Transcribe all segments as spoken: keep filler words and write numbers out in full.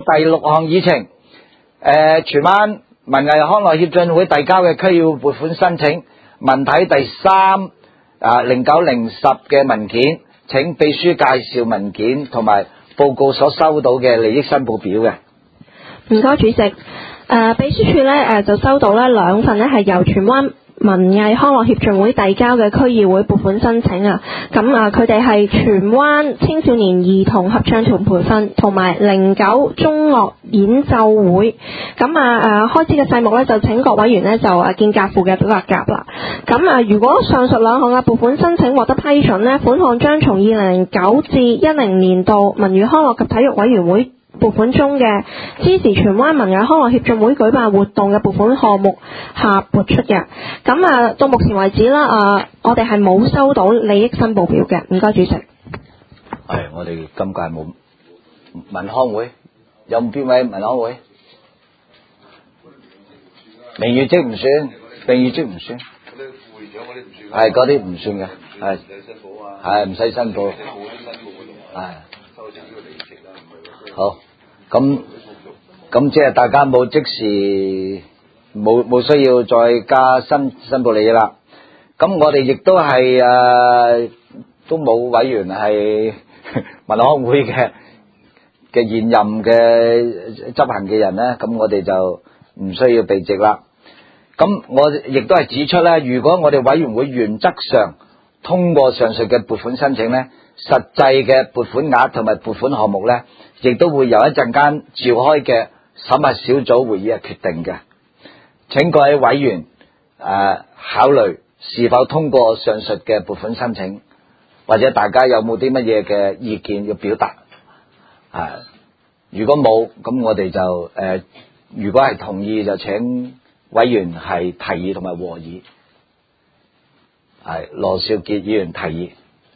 第六項議程，誒荃灣文藝康樂協進會遞交嘅區議會撥款申請文體第三啊零九零十嘅文件，請秘書介紹文件同埋報告所收到嘅利益申報表嘅。 唔該，主席。誒、呃，秘書處咧誒就收到咧兩份咧係由荃灣文藝康樂協進會遞交嘅區議會撥款申請啊。咁啊，佢哋係荃灣青少年兒童合唱團培訓同埋零九中樂演奏會。咁啊誒，開支嘅細目咧就請各委員咧就誒見夾附嘅表格夾啦。咁啊，如果上述兩項嘅撥款申請獲得批准呢，款項將從二零零九至一零年度文娛康樂及體育委員會撥款中嘅支持荃灣文藝康樂協進會舉辦活動嘅撥款項目下撥出嘅。咁啊，到目前為止啦，啊，我哋係冇收到利益申報表嘅。唔該，主席。 係，我哋今屆冇文康會，有冇邊位文康會？名譽職唔算，名譽職唔算。嗰啲副會長嗰啲唔算。係嗰啲唔算嘅，係。唔使申報啊。係唔使申報。係。好，咁咁即係大家冇即時冇冇需要再加申申報利益啦。咁我哋亦都係誒都冇委員係文康會嘅嘅現任嘅執行嘅人咧，咁我哋就唔需要避席啦。咁我亦都係指出咧，如果我哋委員會原則上通過上述嘅撥款申請咧，實際嘅撥款額同埋撥款項目咧，亦都會由一陣間召開嘅審核小組會議係決定嘅。請各位委員誒、呃、考慮是否通過上述嘅撥款申請，或者大家有冇啲乜嘢嘅意見要表達？啊、呃，如果冇，咁我哋就誒、呃，如果係同意就請委員係提議同埋和議。係羅少傑議員提議。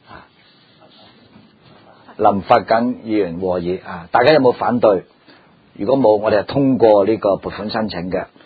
林發緊議員和議啊，大家有冇反對？如果冇，我哋係通過呢個撥款申請嘅。